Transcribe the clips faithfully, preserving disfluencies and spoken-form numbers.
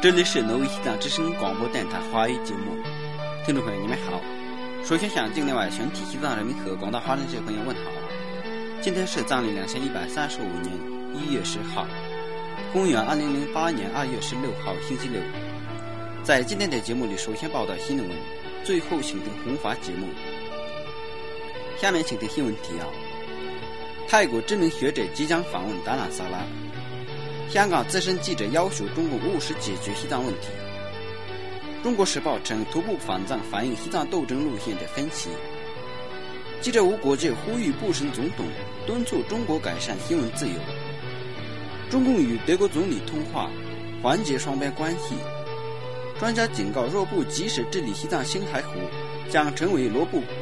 这里是挪威西藏之声广播电台华语节目，听众朋友你们好。首先向境内外全体西藏人民和广大华人社会朋友问好。今天是藏历两千一百三十五年一月十号，公元二零零八年二月十六号星期六。在今天的节目里，首先报道新闻，最后请听弘法节目。下面请听新闻提要：泰国知名学者即将访问达兰萨拉。香港资深记者要求中共务实解决西藏问题。中国时报称徒步访藏反映西藏斗争路线的分歧。记者无国界呼吁布什总统敦促中国改善新闻自由。中共与德国总理通话，缓解双边关系。专家警告，若不及时治理西藏青海湖，将成为罗布泊。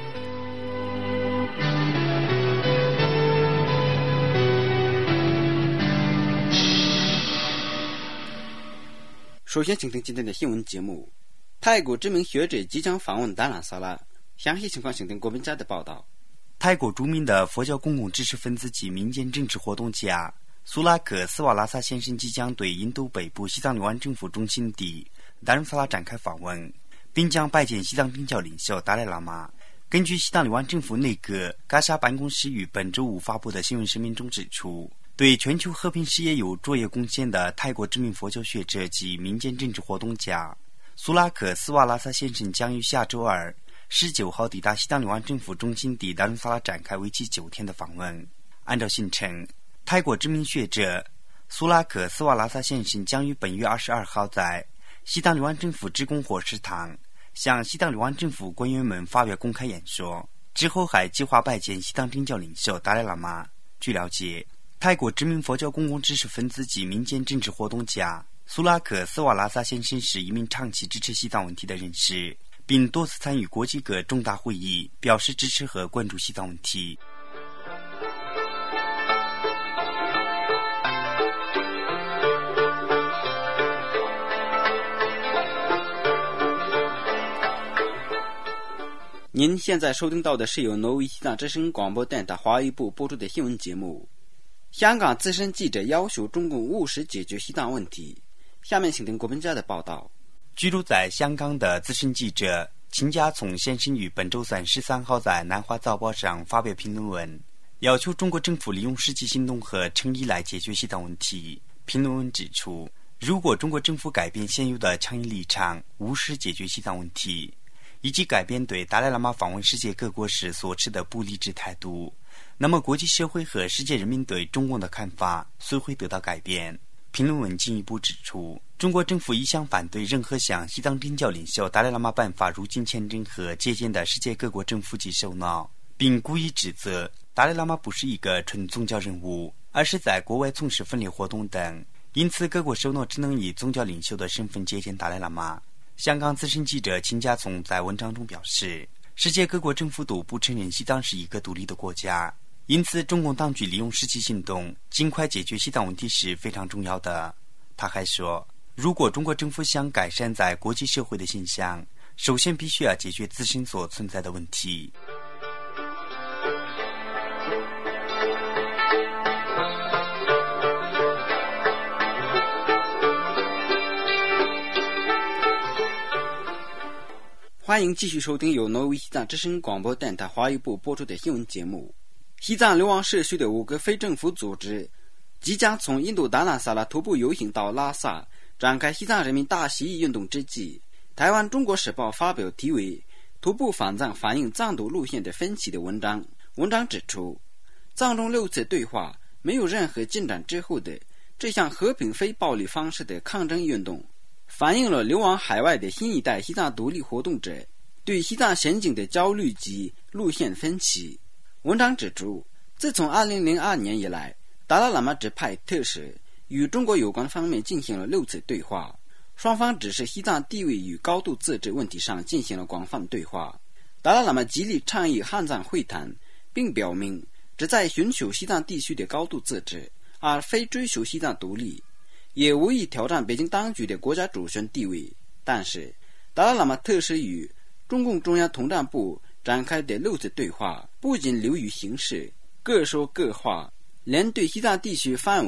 首先请听今天的新闻节目。泰国知名学者即将访问达兰萨拉，详细情况请听国民家的报道。 泰国著名的佛教公共知识分子及民间政治活动家苏拉克斯瓦拉萨先生即将对印度北部西藏流亡政府中心地达兰萨拉展开访问，并将拜见西藏政教领袖达赖喇嘛。根据西藏流亡政府内阁嘎沙办公室于本周五发布的新闻声明中指出，对全球和平事业有卓越贡献的泰国知名佛教学者及民间政治活动家苏拉克斯瓦拉萨先生将于下周二十九号抵达西藏流亡政府中心地达兰萨拉展开为期九天的访问。按照行程，泰国知名学者苏拉克斯瓦拉萨先生将于本月二十二号在西藏流亡政府职工伙食堂向西藏流亡政府官员们发表公开演说，之后还计划拜见西藏政教领袖达赖喇嘛。据了解，泰国知名佛教公共知识分子及民间政治活动家苏拉克斯瓦拉萨先生是一名长期支持西藏问题的人士，并多次参与国际各重大会议，表示支持和关注西藏问题。 您现在收听到的是由挪威西藏之声广播电台华语部播出的新闻节目。香港资深记者要求中共务实解决西藏问题。下面请听国民家的报道。 居住在香港的资深记者秦家从先生于本周三十三号在南华早报上发表评论文，要求中国政府利用实际行动和诚意来解决西藏问题。评论文指出，如果中国政府改变现有的强硬立场，务实解决西藏问题，以及改变对达赖喇嘛访问世界各国时所持的不理智态度，那么国际社会和世界人民对中共的看法虽会得到改变。评论文进一步指出，中国政府一向反对任何向西藏政教领袖达赖喇嘛颁发入境签证和接见的世界各国政府及首脑，并故意指责达赖喇嘛不是一个纯宗教人物，而是在国外从事分裂活动等，因此各国首脑只能以宗教领袖的身份接见达赖喇嘛。香港资深记者秦家聪在文章中表示，世界各国政府都不承认西藏是一个独立的国家，因此中共当局利用实际行动尽快解决西藏问题是非常重要的。他还说，如果中国政府想改善在国际社会的形象，首先必须要解决自身所存在的问题。 欢迎继续收听由挪威西藏之声广播电台华语部播出的新闻节目。西藏流亡社区的五个非政府组织即将从印度达兰萨拉徒步游行到拉萨，展开西藏人民大起义运动之际，台湾中国时报发表题为徒步访藏反映藏独路线的分歧的文章。文章指出，藏中六次对话没有任何进展之后的这项和平非暴力方式的抗争运动，反映了流亡海外的新一代西藏独立活动者对西藏前景的焦虑及路线分歧。文章指出，自从二零零二年以来，达赖喇嘛指派特使与中国有关方面进行了六次对话，双方只是西藏地位与高度自治问题上进行了广泛对话。达赖喇嘛极力倡议汉藏会谈，并表明旨在寻求西藏地区的高度自治，而非追求西藏独立，也无意挑战北京当局的国家主权地位。但是达赖喇嘛特使与中共中央统战部展开的六次对话不仅流于形式，各说各话，连对西藏地区范围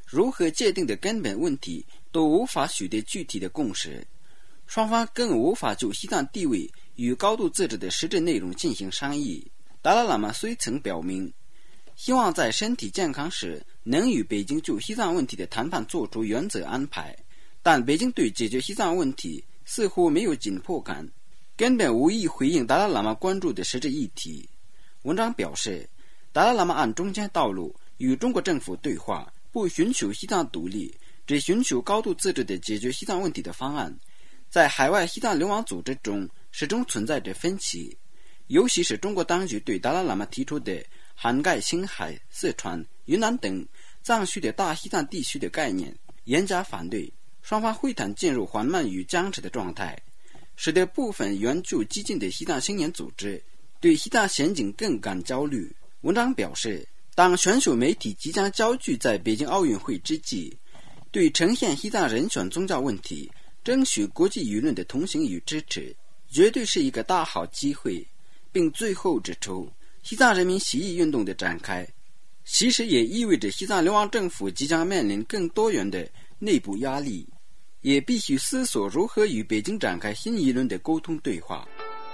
如何界定的根本问题都无法取得具体的共识，双方更无法就西藏地位与高度自治的实质内容进行商议。达赖喇嘛虽曾表明希望在身体健康时能与北京就西藏问题的谈判做出原则安排，但北京对解决西藏问题似乎没有紧迫感，根本无意回应达赖喇嘛关注的实质议题。文章表示，达赖喇嘛按中间道路与中国政府对话，不寻求西藏独立，只寻求高度自治的解决西藏问题的方案，在海外西藏流亡组织中始终存在着分歧，尤其是中国当局对达赖喇嘛提出的涵盖青海、四川、云南等藏区的大西藏地区的概念严加反对，双方会谈进入缓慢与僵持的状态，使得部分援助激进的西藏青年组织对西藏前景更感焦虑。文章表示，当全球媒体即将焦聚在北京奥运会之际，对呈现西藏人权宗教问题争取国际舆论的同情与支持，绝对是一个大好机会，并最后指出，西藏人民起义运动的展开其实也意味着西藏流亡政府即将面临更多元的内部压力，也必须思索如何与北京展开新一轮的沟通对话。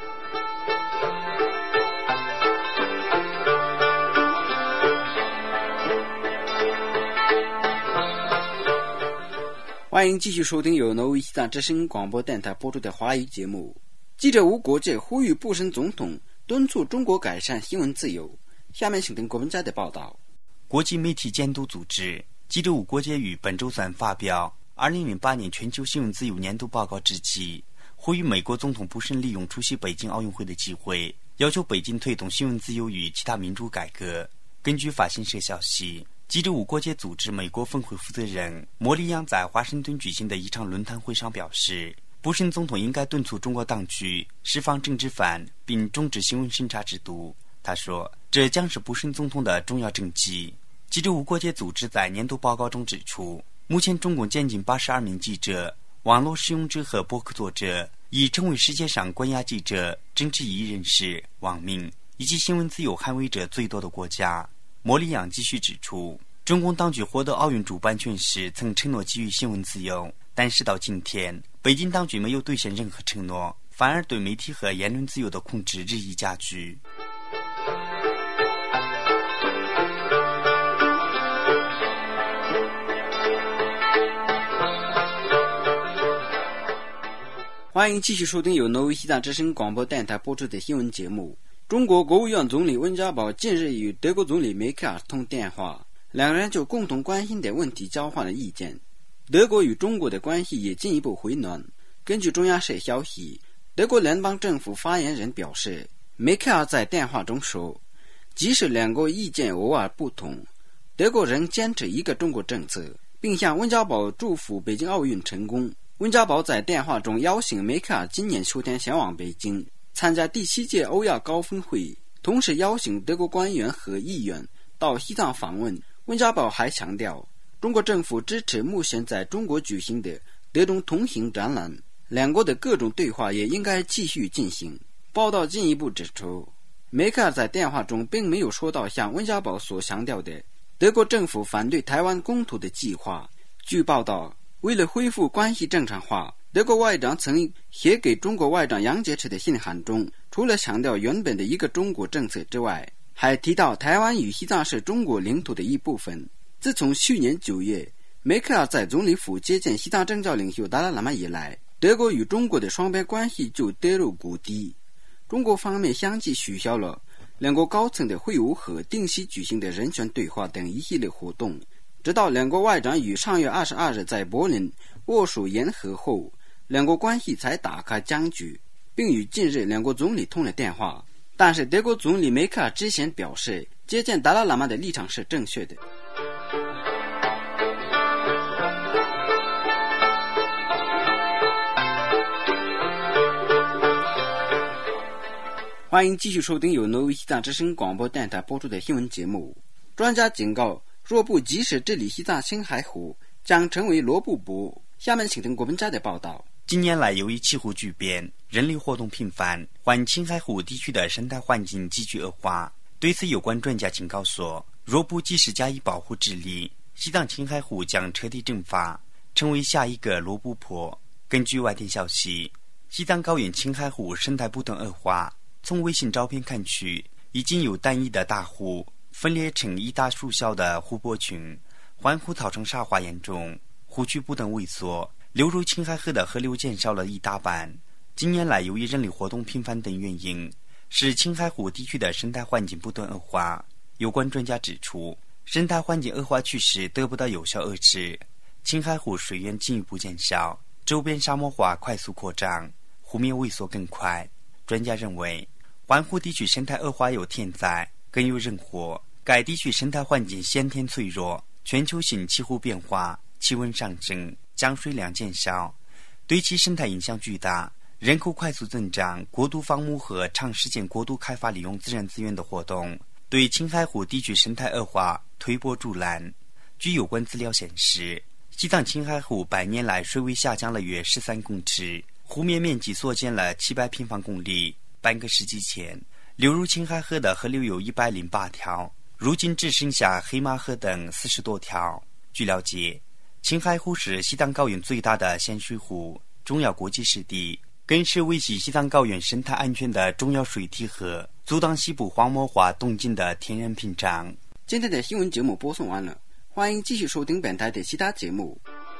欢迎继续收听由挪威西藏之声广播电台播出的华语节目。记者吴国界呼吁布什总统敦促中国改善新闻自由。下面请听国文家的报道。 国际媒体监督组织记者吴国界于本周三发表二零零八年全球新闻自由年度报告之际，呼吁美国总统布什利用出席北京奥运会的机会，要求北京推动新闻自由与其他民主改革。根据法新社消息，记者吴国界组织美国峰会负责人莫里扬在华盛顿举行的一场论坛会上表示，布什总统应该敦促中国当局释放政治犯并终止新闻审查制度。他说，这将是布什总统的重要政绩。记者吴国界组织在年度报告中指出，目前中共将近八十二名记者、网络使用者和博客作者已成为世界上关押记者、政治异议人士、网民以及新闻自由捍卫者最多的国家。莫里扬继续指出，中共当局获得奥运主办权时曾承诺给予新闻自由，但是到今天，北京当局没有兑现任何承诺，反而对媒体和言论自由的控制日益加剧。 欢迎继续收听由挪威西藏之声广播电台播出的新闻节目。中国国务院总理温家宝近日与德国总理梅克尔通电话，两人就共同关心的问题交换了意见。德国与中国的关系也进一步回暖。根据中央社消息，德国联邦政府发言人表示，梅克尔在电话中说，即使两国意见偶尔不同，德国仍坚持一个中国政策，并向温家宝祝福北京奥运成功。温家宝在电话中邀请梅克尔今年秋天前往北京参加第七届欧亚高峰会，同时邀请德国官员和议员到西藏访问。温家宝还强调，中国政府支持目前在中国举行的德中同行展览，两国的各种对话也应该继续进行。报道进一步指出，梅克尔在电话中并没有说到像温家宝所强调的德国政府反对台湾公投的计划。据报道，为了恢复关系正常化，德国外长曾写给中国外长杨洁篪的信函中，除了强调原本的一个中国政策之外，还提到台湾与西藏是中国领土的一部分。自从去年九月梅克尔在总理府接见西藏政教领袖达赖喇嘛以来，德国与中国的双边关系就跌入谷底。中国方面相继取消了两国高层的会晤和定期举行的人权对话等一系列活动，直到两国外长于上月二十二日在柏林握手言和后，两国关系才打开僵局，并与近日两国总理通了电话。但是德国总理梅克尔之前表示，接见达赖喇嘛的立场是正确的。欢迎继续收听由挪威西藏之声广播电台播出的新闻节目。专家警告，若不及时治理西藏青海湖，将成为罗布泊。下面请听国文家的报道。 近年来，由于气候巨变、人类活动频繁，环青海湖地区的生态环境急剧恶化。对此，有关专家警告说，若不及时加以保护治理， 西藏青海湖将彻底蒸发，成为下一个罗布泊。根据外电消息，西藏高原青海湖生态不断恶化，从卫星照片看去，已经有单一的大湖分裂成一大数小的湖泊群，环湖造成沙化严重，湖区不断萎缩，流入青海河的河流减少了一大半。近年来，由于人类活动频繁等原因，使青海湖地区的生态环境不断恶化。有关专家指出，生态环境恶化趋势得不到有效遏制，青海湖水源进一步减少，周边沙漠化快速扩张，湖面萎缩更快。专家认为，环湖地区生态恶化有天灾，更有人祸。该地区生态环境先天脆弱，全球性气候变化，气温上升，降水量减少，对其生态影响巨大。人口快速增长、过度放牧和长时间过度开发利用自然资源的活动，对青海湖地区生态恶化推波助澜。据有关资料显示，西藏青海湖百年来水位下降了约十三公尺，湖面面积缩减了七百平方公里。半个世纪前，流入青海河的河流有一百零八条，如今只剩下黑马河等四十多条。据了解，青海湖是西藏高原最大的咸水湖，重要国际湿地，更是维系西藏高原生态安全的重要水体河，阻挡西部荒漠化动静的天然屏障。 今天的新闻节目播送完了，欢迎继续收听本台的其他节目。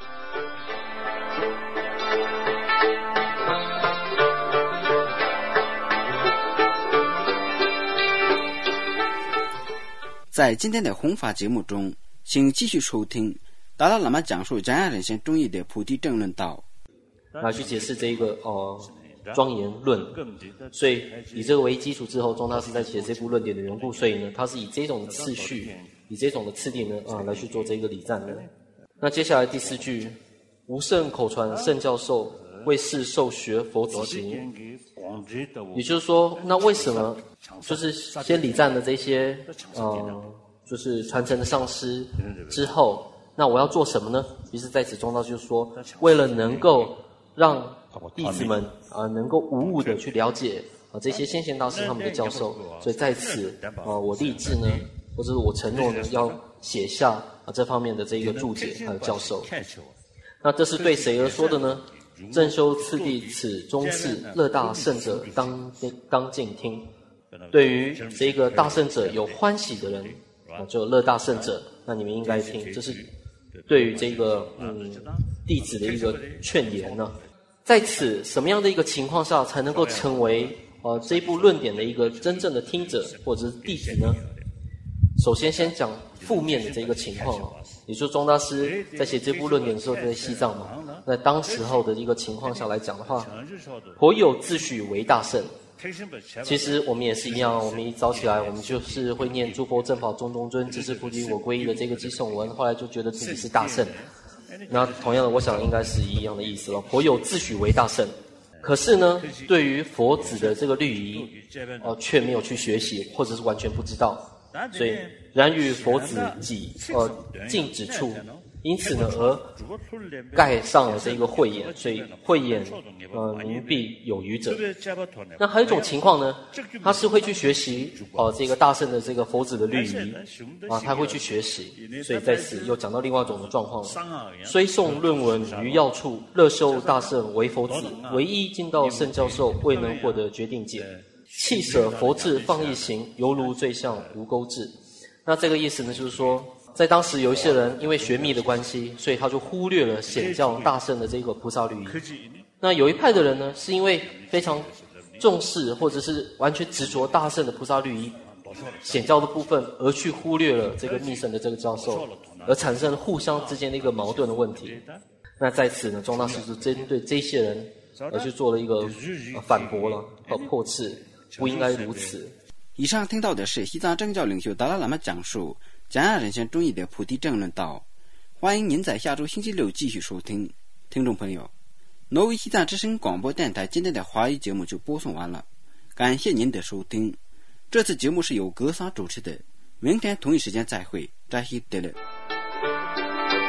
在今天的弘法节目中，请继续收听达赖喇嘛讲述占亚人生中医的菩提正论道， 来去解释这一个呃庄严论。所以以这个为基础之后，宗大师在写这部论点的缘故，所以呢，他是以这种次序，以这种的次第呢啊、呃、来去做这个礼赞的。那接下来第四句，无圣口传圣教授为世受学佛子行，也就是说，那为什么就是先礼赞的这些呃就是传承的上师之后，那我要做什么呢？于是在此宗道就说，为了能够让弟子们啊、呃、能够无误的去了解啊、呃、这些先贤大师他们的教授，所以在此啊、呃、我立志呢，或者是我承诺呢，要写下啊、呃、这方面的这一个注解还有教授。那这是对谁而说的呢？正修次第此中次乐大圣者当当静听。对于这个大圣者有欢喜的人啊，就乐大圣者，那你们应该听。这是对于这个嗯弟子的一个劝言呢。在此什么样的一个情况下才能够成为呃这一部论点的一个真正的听者或者是弟子呢？首先先讲负面的这个情况哦，也就是宗大师在写这部论点的时候在西藏嘛，那当时候的一个情况下来讲的话，颇有自诩为大圣。其实我们也是一样，我们一早起来，我们就是会念诸佛正法中中尊，只是菩提我皈依的这个偈颂文，后来就觉得自己是大圣。那同样的，我想应该是一样的意思了，颇有自诩为大圣。可是呢，对于佛子的这个律仪，呃，却没有去学习，或者是完全不知道。所以，然与佛子己呃禁止处，因此呢，而盖上了这个慧眼，所以慧眼呃明蔽有余者。那还有一种情况呢，他是会去学习哦、呃、这个大圣的这个佛子的律仪啊，他会去学习，所以在此又讲到另外一种的状况了。虽诵论文于要处，乐修大圣为佛子，唯一进到圣教授未能获得决定解。弃舍佛智放逸行，犹如坠象无钩智。那这个意思呢，就是说，在当时有一些人因为学密的关系，所以他就忽略了显教大圣的这个菩萨律仪。那有一派的人呢，是因为非常重视或者是完全执着大圣的菩萨律仪显教的部分，而去忽略了这个密圣的这个教授，而产生了互相之间的一个矛盾的问题。那在此呢，宗大师就针对这些人而去做了一个、呃、反驳了和破斥。不应该如此。 以上听到的是西藏政教领袖达赖喇嘛讲述占亚人生中医的菩提正论道，欢迎您在下周星期六继续收听。听众朋友，挪威西藏之声广播电台今天的华语节目就播送完了，感谢您的收听。这次节目是由格桑主持的，明天同一时间再会，扎西德勒。